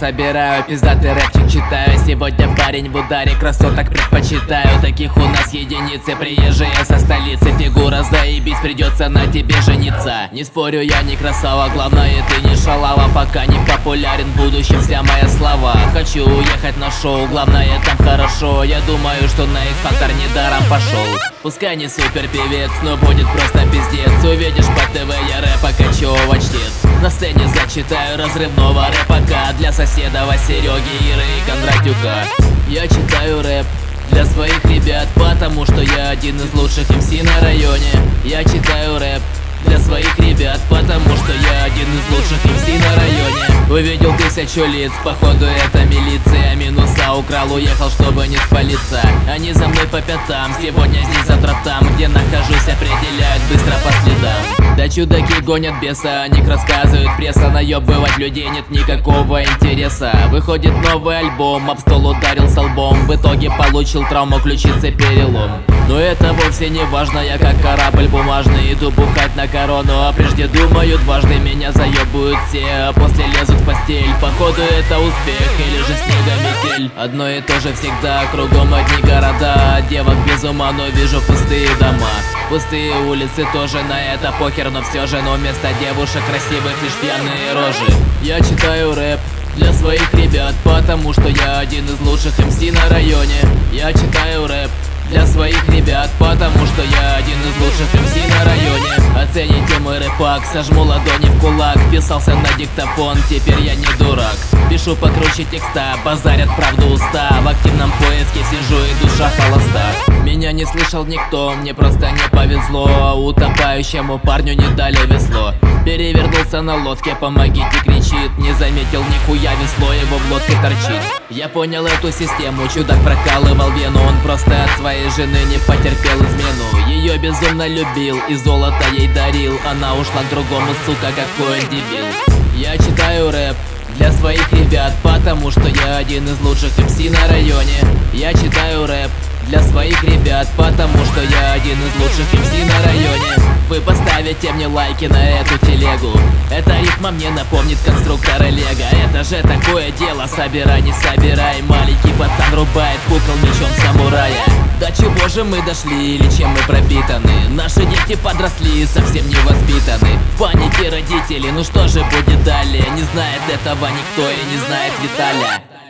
собираю, пиздатый рэпчик читаю. Сегодня парень в ударе, красоток предпочитаю. Таких у нас единицы, приезжие со столицы. Фигура заебись, придется на тебе жениться. Не спорю, я не красава, главное ты не шалава. Пока не популярен, в будущем вся моя слава. Хочу уехать на шоу, главное там хорошо. Я думаю, что на X-Factor недаром пошел. Пускай не супер певец, но будет просто пиздец. Увидишь по ТВ, я рэпа Качёва чтец. На сцене зачитаю разрывного рэпака для соседова Сереги, Иры и Кондратюка. Я читаю рэп для своих ребят, потому что я один из лучших МС на районе. Я читаю рэп для своих ребят, потому что я один из лучших МС на районе. Увидел 1000 лиц, походу это милиция. Минуса украл, уехал, чтобы не спалиться. Они за мной по пятам, сегодня здесь, завтра там. Где нахожусь, определяют быстро по следам. Да чудаки гонят беса, о них рассказывает пресса. Наебывать людей нет никакого интереса. Выходит новый альбом, об стол ударился лбом. В итоге получил травму ключицы, перелом. Но это вовсе не важно, я как корабль бумажный. Иду бухать на корону, а прежде думаю дважды. Меня заебывают все, а после лезут в постель. Походу это успех или же снегометель. Одно и то же всегда, кругом одни города. Девок без ума, но вижу пустые дома. Пустые улицы тоже, на это похер, но все же. Но вместо девушек красивых лишь пьяные рожи. Я читаю рэп для своих ребят, потому что я один из лучших МС на районе. Я читаю рэп для своих ребят, потому что я один из лучших МС на районе. Оцените мой рэпак, сожму ладони в кулак. Писался на диктофон, теперь я не дурак. Пишу покруче текста, базарят правду уста. В активном поиске сижу и душа холоста. Меня не слышал никто, мне просто не повезло. Утопающему парню не дали весло. Перевернулся на лодке, помогите, кричит. Не заметил нихуя, весло его в лодке торчит. Я понял эту систему, чудак прокалывал вену. Он просто от своей жены не потерпел измену. Ее безумно любил и золото ей дарил. Она ушла к другому, сука, какой он дебил. Я читаю рэп для своих ребят, потому что я один из лучших МС на районе. Я читаю рэп для своих ребят, потому что я один из лучших МС на районе. Вы поставите мне лайки на эту телегу. Эта рифма мне напомнит конструктора Лего. Это же такое дело, собирай, не собирай. Маленький пацан рубает кукол мечом самурая. До чего же мы дошли или чем мы пропитаны? Наши дети подросли, совсем не воспитаны. В панике родители, ну что же будет далее? Не знает этого никто и не знает Виталя.